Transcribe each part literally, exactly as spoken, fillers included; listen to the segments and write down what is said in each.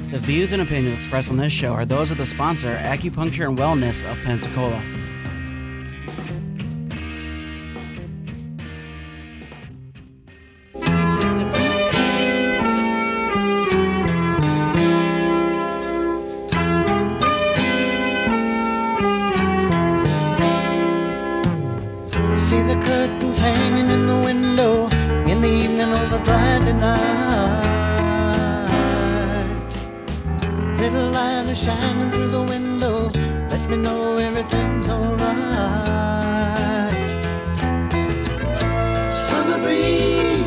The views and opinions expressed on this show are those of the sponsor, Acupuncture and Wellness of Pensacola. See the curtains hanging in the window in the evening of a Friday night. Little light is shining through the window, lets me know everything's alright. Summer breeze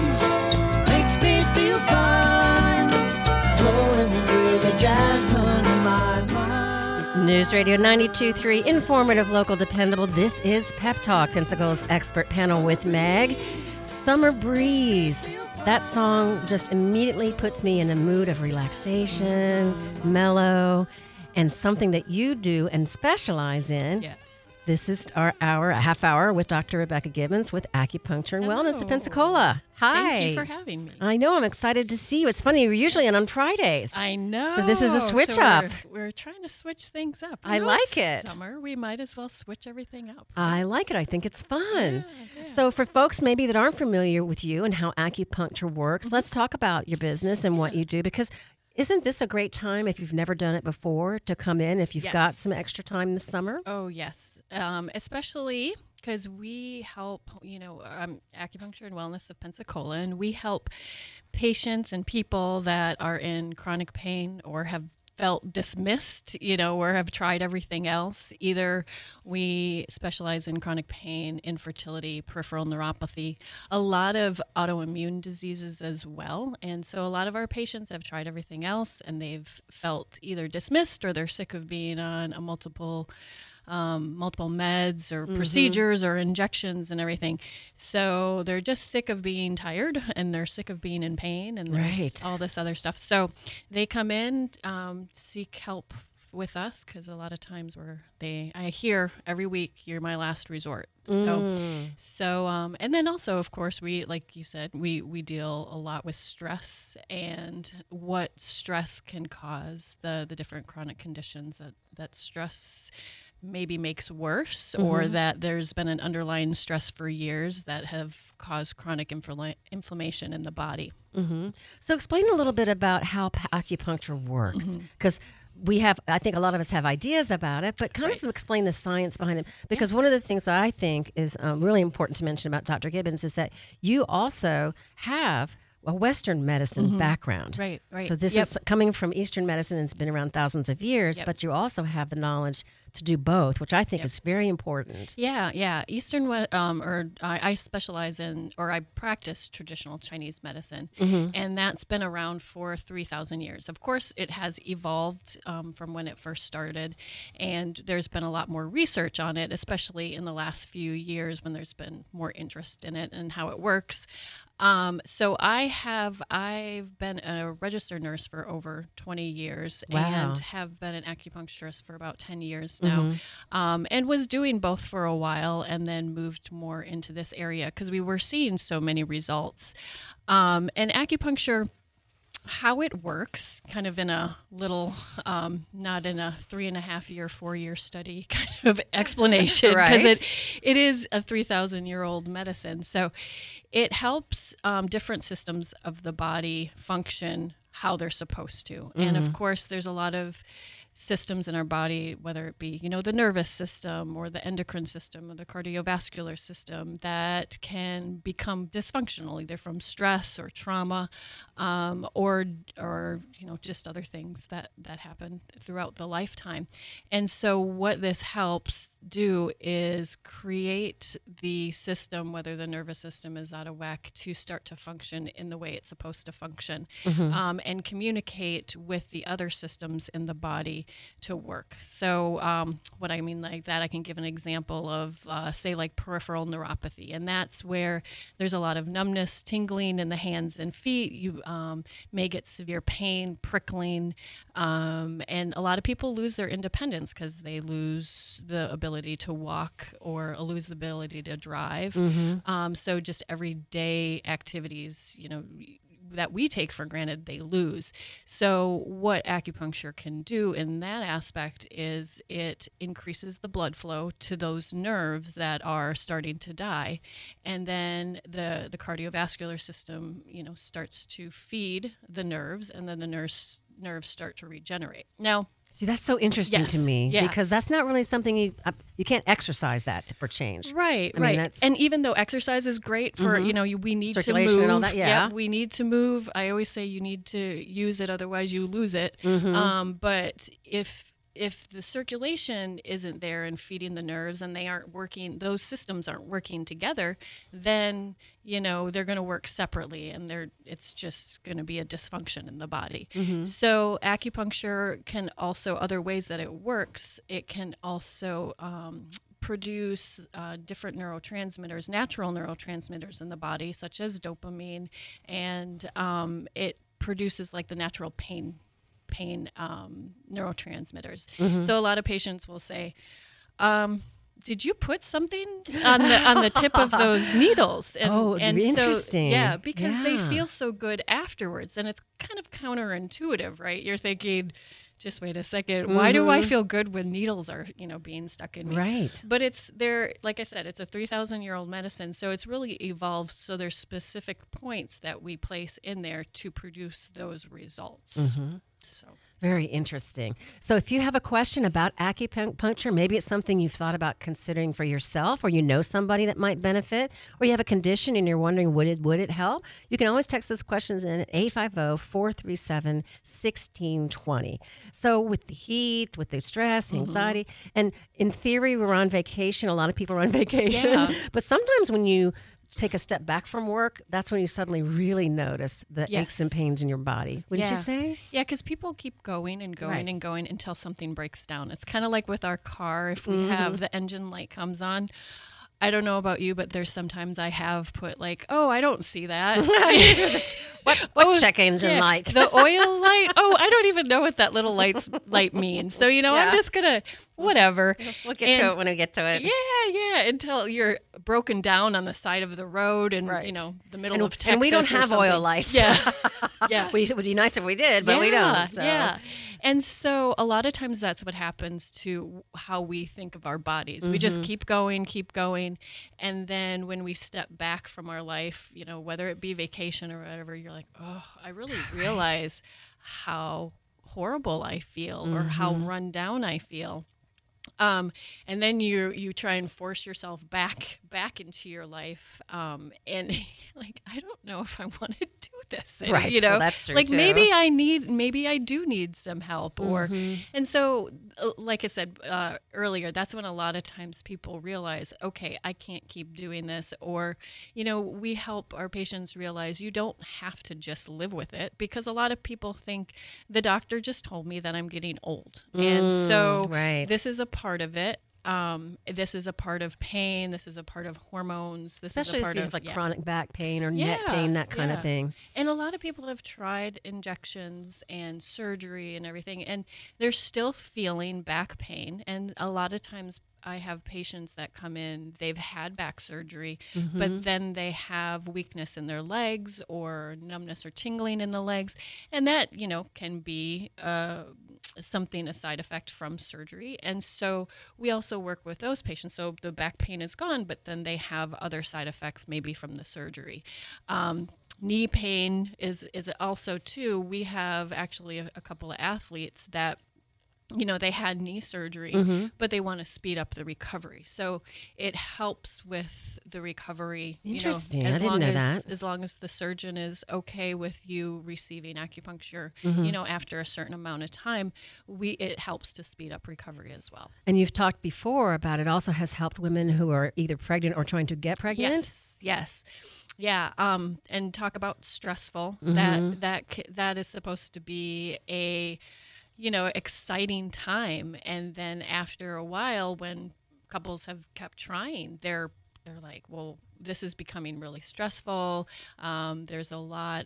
makes me feel fine, blowing through the jasmine in my mind. News Radio ninety-two point three, informative, local, dependable. This is Pep Talk, Pensacola's expert panel with Meg. Summer breeze. That song just immediately puts me in a mood of relaxation, mellow, and something that you do and specialize in. Yes. This is our hour, a half hour with Doctor Rebecca Gibbons with Acupuncture and Hello. Wellness of Pensacola. Hi. Thank you for having me. I know. I'm excited to see you. It's funny. You're usually in on Fridays. I know. So this is a switch So up. We're, we're trying to switch things up. I You know, like it's it. Summer, we might as well switch everything up. I like it. I think it's fun. Yeah, yeah. So for folks maybe that aren't familiar with you and how acupuncture works, Mm-hmm. let's talk about your business and what you do, because isn't this a great time if you've never done it before to come in if you've got Yes. some extra time this summer? Oh, yes. Um, especially because we help, you know, um, Acupuncture and Wellness of Pensacola, and we help patients and people that are in chronic pain or have felt dismissed, you know, or have tried everything else. Either we specialize in chronic pain, infertility, peripheral neuropathy, a lot of autoimmune diseases as well. And so a lot of our patients have tried everything else and they've felt either dismissed or they're sick of being on a multiple Um, multiple meds or Mm-hmm. procedures or injections and everything. So they're just sick of being tired and they're sick of being in pain and there's Right. all this other stuff. So they come in, um, seek help with us because a lot of times we're they I hear every week you're my last resort. So Mm. so um, and then also of course we like you said we we deal a lot with stress and what stress can cause, the the different chronic conditions that that stress maybe makes worse, or that there's been an underlying stress for years that have caused chronic infla- inflammation in the body. hmm So explain a little bit about how pa- acupuncture works, Mm-hmm. because we have, I think a lot of us have ideas about it, but kind Right. of explain the science behind it. Because one of the things that I think is um, really important to mention about Doctor Gibbons is that you also have a Western medicine background. Right, right. So this Yep. is coming from Eastern medicine and it's been around thousands of years, Yep. but you also have the knowledge to do both, which I think Yep. is very important. Yeah, yeah. Eastern, we- um, or I, I specialize in, or I practice traditional Chinese medicine, and that's been around for three thousand years. Of course, it has evolved um, from when it first started, and there's been a lot more research on it, especially in the last few years when there's been more interest in it and how it works. Um, so I have, I've been a registered nurse for over twenty years Wow. and have been an acupuncturist for about ten years now, um, and was doing both for a while and then moved more into this area because we were seeing so many results. Um, and acupuncture, how it works, kind of in a little, um, not in a three and a half year, four year study kind of explanation, because Right. it it is a three thousand year old medicine. So it helps um, different systems of the body function how they're supposed to. And of course, there's a lot of systems in our body, whether it be, you know, the nervous system or the endocrine system or the cardiovascular system, that can become dysfunctional either from stress or trauma, um, or or you know, just other things that that happen throughout the lifetime. And so what this helps do is create the system, whether the nervous system is out of whack, to start to function in the way it's supposed to function, um, and communicate with the other systems in the body to work. So um, what I mean like that, I can give an example of, uh, say, like peripheral neuropathy. And that's where there's a lot of numbness, tingling in the hands and feet. You um, may get severe pain, prickling, um, and a lot of people lose their independence because they lose the ability to walk or lose the ability to drive. Um, so just everyday activities, you know, that we take for granted, they lose. So what acupuncture can do in that aspect is it increases the blood flow to those nerves that are starting to die. And then the, the cardiovascular system, you know, starts to feed the nerves, and then the nerves nerves start to regenerate. Now, see, that's so interesting yes, to me yeah. because that's not really something you uh, you can't exercise that for change. Right, I mean, right. that's- And even though exercise is great for, Mhm. you know, you, we need to Circulation move. and all that, yeah. we need to move. I always say you need to use it, otherwise you lose it. Mhm. Um, but if if the circulation isn't there and feeding the nerves, and they aren't working, those systems aren't working together, then, you know, they're going to work separately, and they're it's just going to be a dysfunction in the body. Mhm. So acupuncture can also, other ways that it works, it can also um, produce uh, different neurotransmitters, natural neurotransmitters in the body, such as dopamine, and um, it produces like the natural pain pain um, neurotransmitters. Mm-hmm. So a lot of patients will say, um, did you put something on the on the tip of those needles? And, Oh, and so, interesting. yeah, because they Yeah. feel so good afterwards. And it's kind of counterintuitive, right? You're thinking, just wait a second, why do I Mhm. feel good when needles are, you know, being stuck in me? Right. But it's there, like I said, it's a three thousand year old medicine. So it's really evolved. So there's specific points that we place in there to produce those results. Mm-hmm. So. Very interesting. So if you have a question about acupuncture, maybe it's something you've thought about considering for yourself, or you know somebody that might benefit, or you have a condition and you're wondering, would it would it help? You can always text those questions in at eight five zero, four three seven, one six two zero. So with the heat, with the stress, the anxiety, and in theory, we're on vacation. A lot of people are on vacation. Yeah. But sometimes when you take a step back from work, that's when you suddenly really notice the Yes. aches and pains in your body. Wouldn't you Yeah. say? Yeah, because people keep going and going Right. and going until something breaks down. It's kind of like with our car. If we Mm-hmm. have the engine light comes on, I don't know about you, but there's sometimes I have put like, oh, I don't see that. What, what Oh, check engine yeah, light? The oil light. Oh, I don't even know what that little light's light means. So, you know, Yeah. I'm just going to, whatever. We'll get to And- it when we get to it. Yeah, yeah, until you're broken down on the side of the road and, Right. you know, the middle And, of Texas. and we don't or have oil something. lights. Yeah. Yeah. we, it would be nice if we did, but we don't. So. Yeah. And so a lot of times that's what happens to how we think of our bodies. We just keep going, keep going. And then when we step back from our life, you know, whether it be vacation or whatever, you're like, oh, I really realize how horrible I feel or how run down I feel. Um, and then you you try and force yourself back back into your life, um, and like I don't know if I want to do this, and, Right, You know, well, that's true, like too. maybe I need maybe I do need some help, or Mm-hmm. and so uh, like I said uh, earlier, that's when a lot of times people realize, okay, I can't keep doing this, or you know, we help our patients realize you don't have to just live with it, because a lot of people think the doctor just told me that I'm getting old, and so Mm, right. this is a part of it. Um, this is a part of pain. This is a part of hormones. This Especially is a if part you of have like yeah. chronic back pain or neck Yeah, pain, that kind yeah. of thing. And a lot of people have tried injections and surgery and everything, and they're still feeling back pain. And a lot of times I have patients that come in, they've had back surgery, Mm-hmm. but then they have weakness in their legs or numbness or tingling in the legs. And that, you know, can be uh, something, a side effect from surgery. And so we also work with those patients. So the back pain is gone, but then they have other side effects maybe from the surgery. Um, knee pain is, is also too. We have actually a, a couple of athletes that you know, they had knee surgery, Mm-hmm. but they want to speed up the recovery. So it helps with the recovery. Interesting. You know, I as didn't long know as, that. As long as the surgeon is okay with you receiving acupuncture, Mm-hmm. you know, after a certain amount of time, we it helps to speed up recovery as well. And you've talked before about it also has helped women who are either pregnant or trying to get pregnant. Yes, yes. Yeah, um, and talk about stressful. Mm-hmm. That that ca- that is supposed to be a you know, exciting time. And then after a while, when couples have kept trying, they're they're like, well, this is becoming really stressful. Um, there's a lot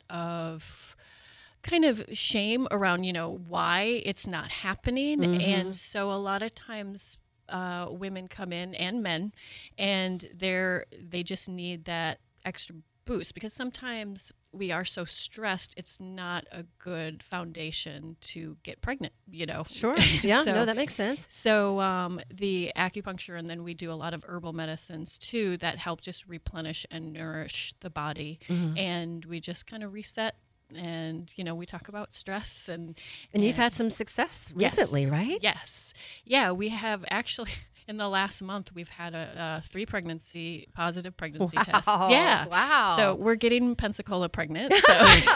of kind of shame around, you know, why it's not happening. Mm-hmm. And so a lot of times uh, women come in and men, and they're they just need that extra boost, because sometimes we are so stressed, it's not a good foundation to get pregnant, you know? Sure. Yeah, so, no, that makes sense. So um, the acupuncture, and then we do a lot of herbal medicines too that help just replenish and nourish the body. Mm-hmm. And we just kind of reset. And, you know, we talk about stress and... And, and you've had some success recently, yes, right? Yes. Yeah, we have actually... In the last month, we've had a, a three pregnancy positive pregnancy wow. tests. Yeah, wow. So we're getting Pensacola pregnant. So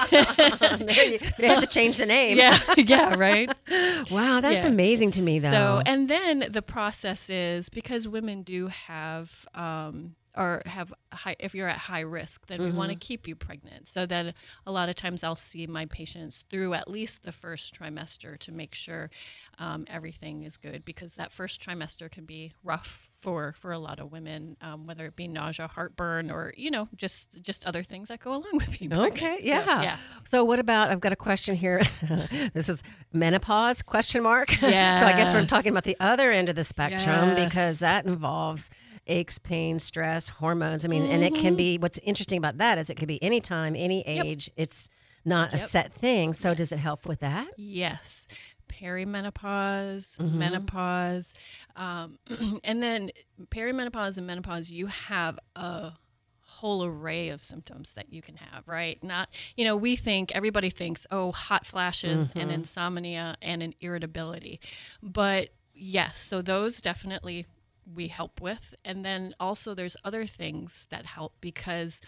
you, you have to change the name. Yeah, yeah, right. Wow, that's yeah. amazing to me, though. So, and then the process is, because women do have. Um, or have high, if you're at high risk, then mm-hmm. we want to keep you pregnant. So that a lot of times I'll see my patients through at least the first trimester to make sure um, everything is good, because that first trimester can be rough for, for a lot of women, um, whether it be nausea, heartburn, or, you know, just, just other things that go along with being pregnant. Okay, so, yeah. yeah. So what about, I've got a question here. This is menopause, question mark. Yes. So I guess we're talking about the other end of the spectrum, Yes. because that involves aches, pain, stress, hormones. I mean, mm-hmm. and it can be, what's interesting about that is it could be any time, any age. Yep. It's not yep. a set thing. So yes. does it help with that? Yes. Perimenopause, mm-hmm. menopause. Um, and then perimenopause and menopause, you have a whole array of symptoms that you can have, right? Not, you know, we think, everybody thinks, oh, hot flashes mm-hmm. and insomnia and an irritability. But yes, so those definitely we help with. And then also there's other things that help, because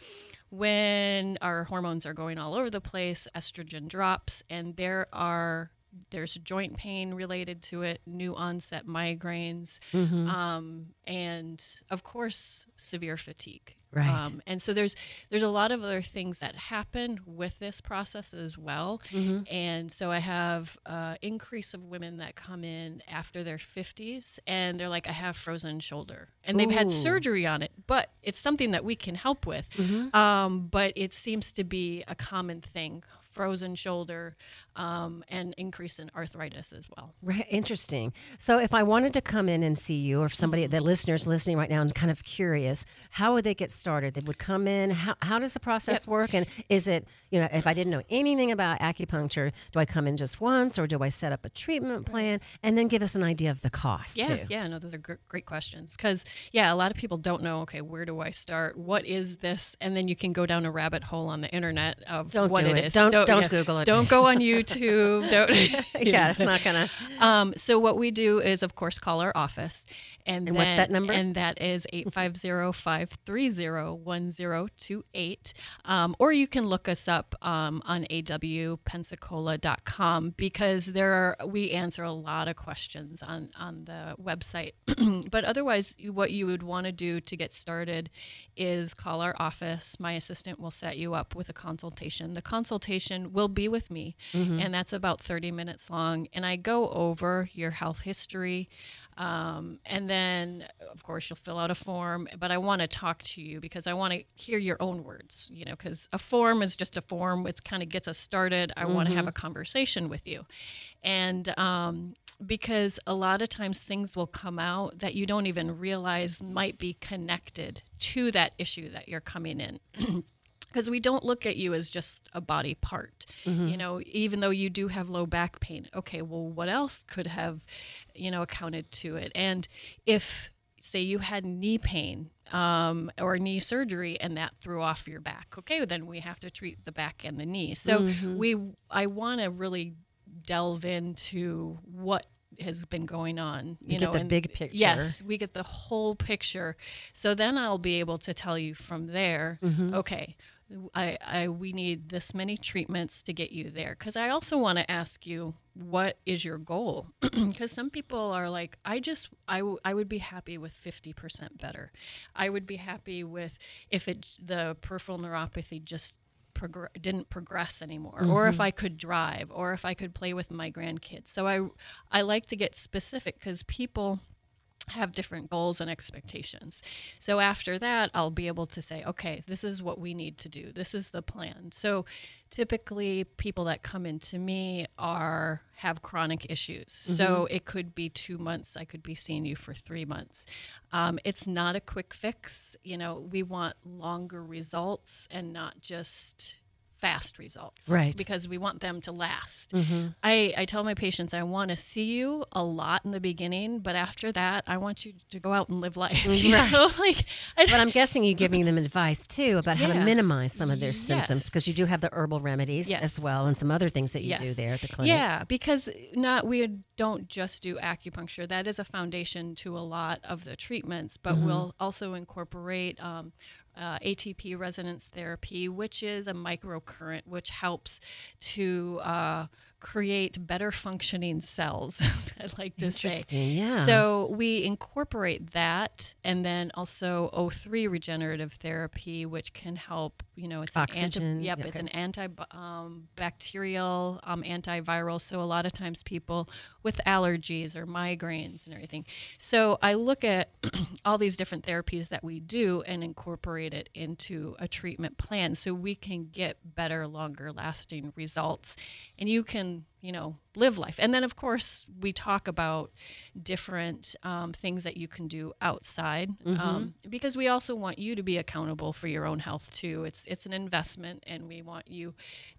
when our hormones are going all over the place, estrogen drops, and there are there's joint pain related to it, new onset migraines, mm-hmm. um, and of course severe fatigue. Right. Um, and so there's there's a lot of other things that happen with this process as well. Mm-hmm. And so I have an increase of women that come in after their fifties, and they're like, I have frozen shoulder. And they've Ooh. had surgery on it, but it's something that we can help with. Mm-hmm. Um, but it seems to be a common thing. Frozen shoulder, um, and increase in arthritis as well. Right. Interesting. So if I wanted to come in and see you, or if somebody, mm-hmm. the listeners listening right now and kind of curious, how would they get started? They would come in. How, how does the process yep. work? And is it, you know, if I didn't know anything about acupuncture, do I come in just once, or do I set up a treatment plan? And then give us an idea of the cost yeah, too. Yeah, no, those are gr- great questions. Because, yeah, a lot of people don't know, okay, where do I start? What is this? And then you can go down a rabbit hole on the internet of don't what do it it. is. Don't, don't, don't yeah, Google it. Don't go on YouTube. Don't. Yeah, it's not going to. Um, so what we do is, of course, call our office. And, and then, what's that number? And that is eight five zero, five three zero, one zero two eight. Um, or you can look us up um, on a w pensacola dot com, because there are, we answer a lot of questions on, on the website. But otherwise, what you would want to do to get started is call our office. My assistant will set you up with a consultation. The consultation will be with me, mm-hmm. and that's about thirty minutes long. And I go over your health history. Um, and then, of course, you'll fill out a form, but I want to talk to you because I want to hear your own words, you know, because a form is just a form. It kind of gets us started. I mm-hmm. want to have a conversation with you. And um, because a lot of times things will come out that you don't even realize might be connected to that issue that you're coming in. Because we don't look at you as just a body part, mm-hmm. you know, even though you do have low back pain. Okay, well, what else could have, you know, accounted to it? And if, say, you had knee pain um, or knee surgery and that threw off your back, okay, then we have to treat the back and the knee. So mm-hmm. we, I want to really delve into what has been going on. You, you know, get the and big picture. Yes, we get the whole picture. So then I'll be able to tell you from there, mm-hmm. okay, I, I we need this many treatments to get you there. Because I also want to ask you, what is your goal? Because some people are like, I just, I, w- I would be happy with fifty percent better. I would be happy with if it the peripheral neuropathy just Progr- didn't progress anymore, mm-hmm. or if I could drive, or if I could play with my grandkids. So I, I like to get specific, because people have different goals and expectations. So after that, I'll be able to say, okay, this is what we need to do. This is the plan. So typically people that come into me are have chronic issues. Mm-hmm. So it could be two months. I could be seeing you for three months. Um, it's not a quick fix. You know, we want longer results and not just fast results, right? Because we want them to last. Mm-hmm. I, I tell my patients, I want to see you a lot in the beginning, but after that, I want you to go out and live life. You Right. know? Like, I But I'm guessing you're giving them advice too about how to Yeah. minimize some of their Yes. symptoms, because you do have the herbal remedies Yes. as well, and some other things that you do Yes. there at the clinic. Yeah, because not we don't just do acupuncture. That is a foundation to a lot of the treatments, but Mm-hmm. we'll also incorporate um, uh, A T P resonance therapy, which is a microcurrent, which helps to uh, create better functioning cells, as I like to say. Interesting, yeah. So we incorporate that, and then also O three regenerative therapy, which can help. You know, it's Oxygen, An anti- yep, yeah, it's okay. an anti-bacterial, um, antiviral. So a lot of times people with allergies or migraines and everything. So I look at all these different therapies that we do and incorporate it into a treatment plan, so we can get better, longer-lasting results, and you can, you know, live life. And then, of course, we talk about different um, things that you can do outside, Mm-hmm. um, because we also want you to be accountable for your own health too. It's it's an investment, and we want you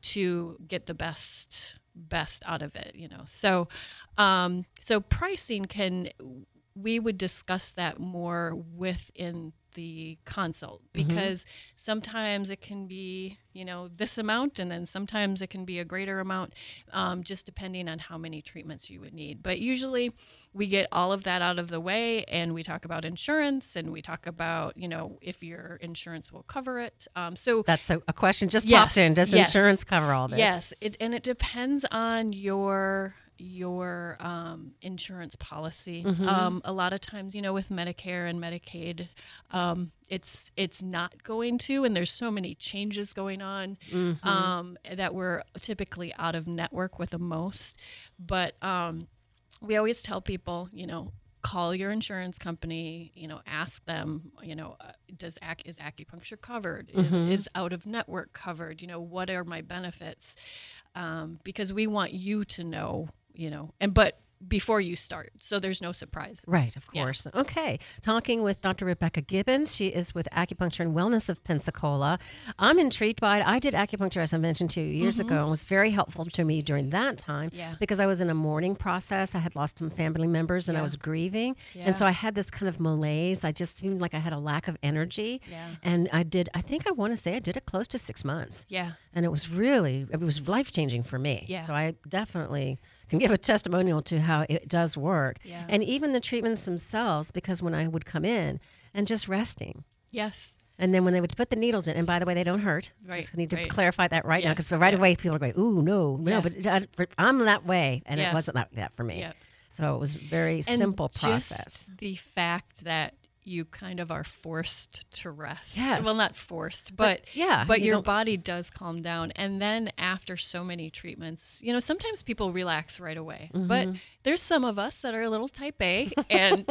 to get the best best out of it. You know, so um, so pricing can we would discuss that more within the consult, because sometimes it can be, you know, this amount, and then sometimes it can be a greater amount, um, just depending on how many treatments you would need. But usually we get all of that out of the way, and we talk about insurance, and we talk about, you know, if your insurance will cover it. Um, so That's a, a question just Yes, popped in. Does yes. insurance cover all this? yes, it, and it depends on your your um, insurance policy. Mm-hmm. Um, a lot of times, you know, with Medicare and Medicaid, um, it's it's not going to, and there's so many changes going on Mm-hmm. um, that we're typically out of network with the most. But um, we always tell people, you know, call your insurance company, you know, ask them, you know, uh, does ac- is acupuncture covered? Mm-hmm. Is, is out of network covered? You know, what are my benefits? Um, because we want you to know, you know, and but before you start, so there's no surprises. Right, of Yeah. course. Okay. Talking with Doctor Rebecca Gibbons. She is with Acupuncture and Wellness of Pensacola. I'm intrigued by it. I did acupuncture, as I mentioned to you, years ago, and it was very helpful to me during that time Mm-hmm. Yeah. because I was in a mourning process. I had lost some family members and I Yeah. was grieving. Yeah. And so I had this kind of malaise. I just seemed like I had a lack of energy. Yeah. And I did, I think I want to say I did it close to six months. Yeah. And it was really, it was life-changing for me. Yeah. So I definitely can give a testimonial to how it does work. Yeah. And even the treatments themselves, because when I would come in and just resting, Yes. and then when they would put the needles in, and by the way, they don't hurt. Right, Just need to right. clarify that right now, Yeah, because right yeah. away people are going, ooh, no, no, Yeah. but I- for- I'm that way. And Yeah. it wasn't like that for me. Yeah. So it was a very And simple just process. the fact that you kind of are forced to rest. Yeah. Well, not forced, but, yeah, but you your don't- body does calm down. And then after so many treatments, you know, sometimes people relax right away. But Mm-hmm. there's some of us that are a little type A, and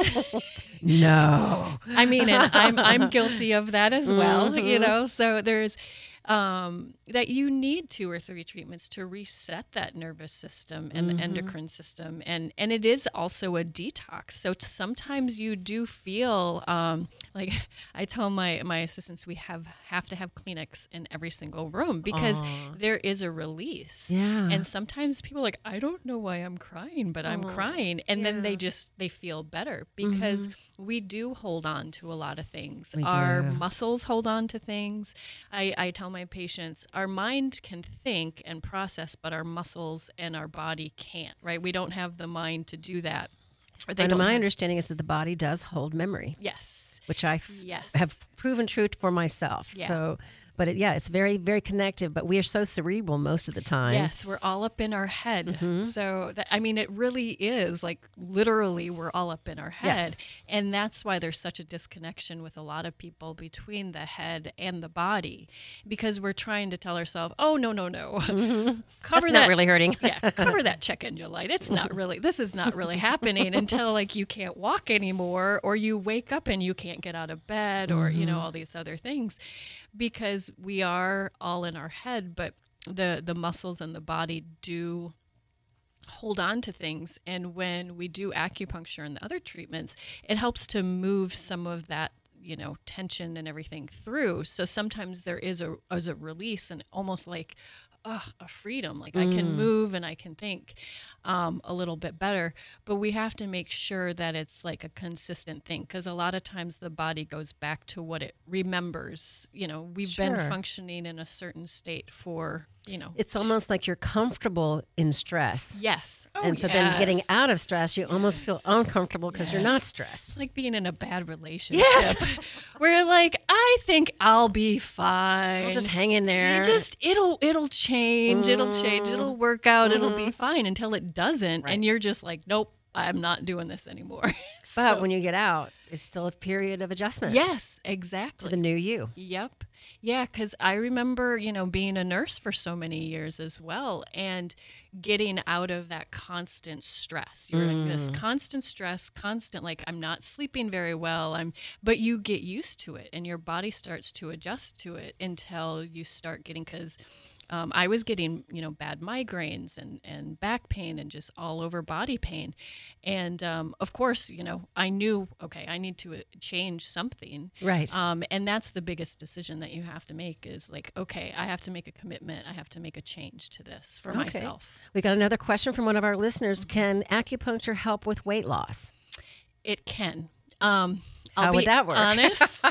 No. I mean, and I'm I'm guilty of that as well, you Mm-hmm. know. So there's um, that you need two or three treatments to reset that nervous system and Mm-hmm. the endocrine system, and and it is also a detox. So t- sometimes you do feel um, like I tell my my assistants we have have to have Kleenex in every single room because Aw. there is a release. Yeah. And sometimes people are like, I don't know why I'm crying, but I'm crying, and then they yeah. just they feel better because we do hold on to a lot of things. We Our do. muscles hold on to things. I, I tell my patients, our mind can think and process, but our muscles and our body can't. Right? We don't have the mind to do that. Or they And don't my have- understanding is that the body does hold memory, yes. which I f- Yes. have proven true for myself. Yeah. So But it, yeah, it's very, very connected. But we are so cerebral most of the time. Yes, we're all up in our head. Mm-hmm. So, that, I mean, it really is like literally we're all up in our head. Yes. And that's why there's such a disconnection with a lot of people between the head and the body, because we're trying to tell ourselves, oh, no, no, no. Mm-hmm. Cover That's that. not really hurting. Yeah, cover that check engine light. It's not really, this is not really happening until like you can't walk anymore, or you wake up and you can't get out of bed, or, you know, all these other things, because we are all in our head, but the, the muscles and the body do hold on to things. And when we do acupuncture and the other treatments, it helps to move some of that, you know, tension and everything through. So sometimes there is a, as a release and almost like, oh, a freedom. Like I can move and I can think um, a little bit better. But we have to make sure that it's like a consistent thing, because a lot of times the body goes back to what it remembers. You know, we've Sure. been functioning in a certain state for, you know. It's almost like you're comfortable in stress. Yes. Oh, and so yes. then getting out of stress, you almost feel uncomfortable because you're not Yes. stressed. It's like being in a bad relationship Yes. where you're like, I think I'll be fine. I'll just hang in there. You just it'll it'll change, it'll change, it'll work out, it'll be fine until it doesn't, Right. and you're just like, nope, I'm not doing this anymore. But So- when you get out, it's still a period of adjustment yes, to exactly. the new you. Yep. Yeah, because I remember, you know, being a nurse for so many years as well, and getting out of that constant stress. You're in this constant stress, constant, like, I'm not sleeping very well. I'm, but you get used to it, and your body starts to adjust to it until you start getting, because Um, I was getting, you know, bad migraines and, and back pain and just all over body pain. And um, of course, you know, I knew, okay, I need to uh, change something. Right. Um, and that's the biggest decision that you have to make is like, okay, I have to make a commitment. I have to make a change to this for Okay. myself. We got another question from one of our listeners. Can acupuncture help with weight loss? It can. Um, I'll How be would that work? honest.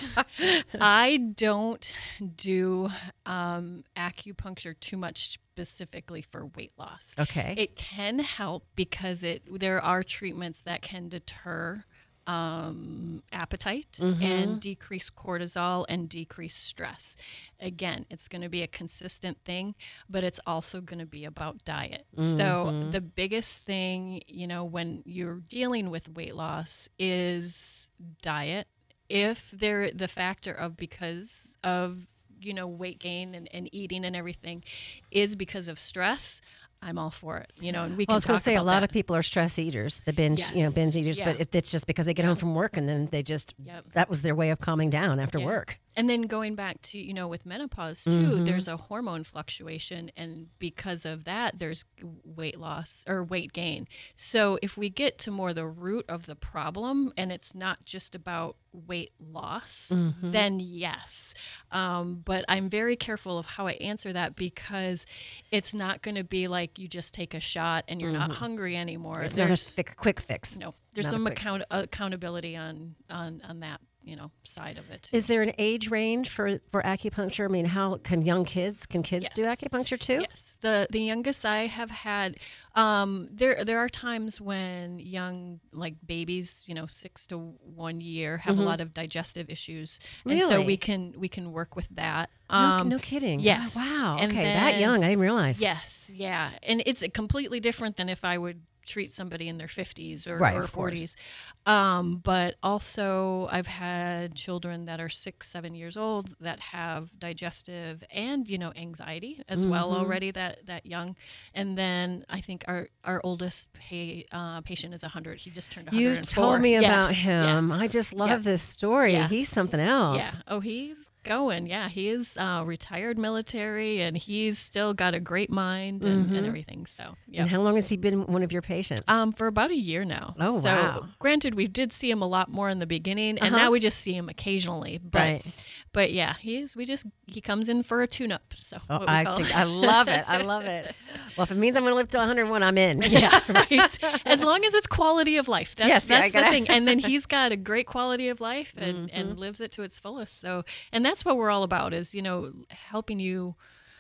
I don't do um, acupuncture too much specifically for weight loss. Okay. It can help because it there are treatments that can deter um, appetite Mm-hmm. and decrease cortisol and decrease stress. Again, it's going to be a consistent thing, but it's also going to be about diet. Mm-hmm. So the biggest thing, you know, when you're dealing with weight loss is diet. If there the factor of because of you know weight gain and, and eating and everything is because of stress, I'm all for it. You know, and we Well, I can was going talk to say a about lot that. of people are stress eaters, the binge, you know, Yes. binge eaters. Yeah. But if it's just because they get home from work and then they just Yep. that was their way of calming down after Yeah. work. And then going back to, you know, with menopause too, Mm-hmm. there's a hormone fluctuation. And because of that, there's weight loss or weight gain. So if we get to more the root of the problem and it's not just about weight loss, Mm-hmm. then yes. Um, but I'm very careful of how I answer that because it's not going to be like you just take a shot and you're not hungry anymore. Mm-hmm. It's not a There's, fi- quick fix. no, there's not a some quick account- accountability on, on, on that, you know, side of it. Is there an age range for, for acupuncture? I mean, how can young kids, can kids do Yes. acupuncture too? Yes, the the youngest I have had. Um, there there are times when young like babies, you know, six to one year, have a lot of digestive issues, and so Mm-hmm. Really? we can we can work with that. No, Um, no kidding. yes. Wow. And okay, that then- young. I didn't realize. Yes, yeah, and it's completely different than if I would treat somebody in their fifties or, Right, or of course. forties. Um, but also, I've had children that are six, seven years old that have digestive and you know anxiety as well Mm-hmm. already that that young. And then I think our our oldest pa- uh, patient is one hundred. He just turned one hundred You four. told me about Yes, him. I just love Yeah. this story. Yeah. He's something else. Yeah. Oh, he's going. Yeah, he is uh, retired military, and he's still got a great mind and, and everything. So yeah. And how long has he been one of your patients? Um, for about a year now. Oh, so, wow. Granted, we did see him a lot more in the beginning, and Uh-huh. now we just see him occasionally. But, Right. but yeah, he is. We just he comes in for a tune-up. So Oh, what we I call- think I love it. I love it. Well, if it means I'm going to live to one hundred one, I'm in. yeah, right. As long as it's quality of life. That's, Yes, yeah, I that's the gotta- thing. And then he's got a great quality of life and, Mm-hmm. and lives it to its fullest. So, and that's what we're all about is, you know, helping you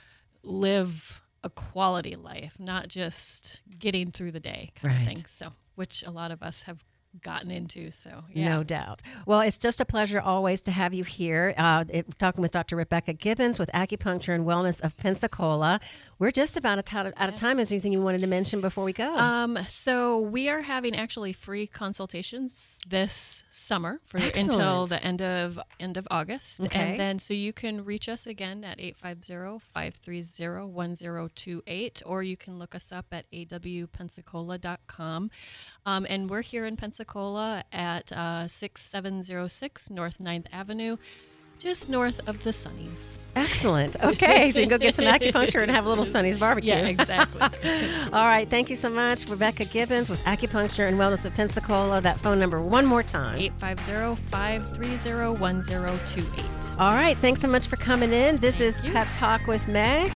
live a quality life, not just getting through the day kind Right. of thing. So, which a lot of us have gotten into. So, yeah. No doubt. Well, it's just a pleasure always to have you here. Uh, it, talking with Doctor Rebecca Gibbons with Acupuncture and Wellness of Pensacola. We're just about out of, out of time. Is there anything you wanted to mention before we go? Um, so we are having actually free consultations this summer for Excellent. until the end of end of August. Okay. And then so you can reach us again at eight five zero, five three zero, one zero two eight, or you can look us up at a w pensacola dot com. Um, and we're here in Pensacola at uh, six seven zero six North ninth Avenue, just north of the Sunnies. Excellent. Okay, so you can go get some acupuncture and have a little Sonny's barbecue. Yeah, exactly. All right, thank you so much, Rebecca Gibbons with Acupuncture and Wellness of Pensacola. That phone number one more time. eight five zero, five three zero, one zero two eight. All right, thanks so much for coming in. This is you. Pep Talk with Meg.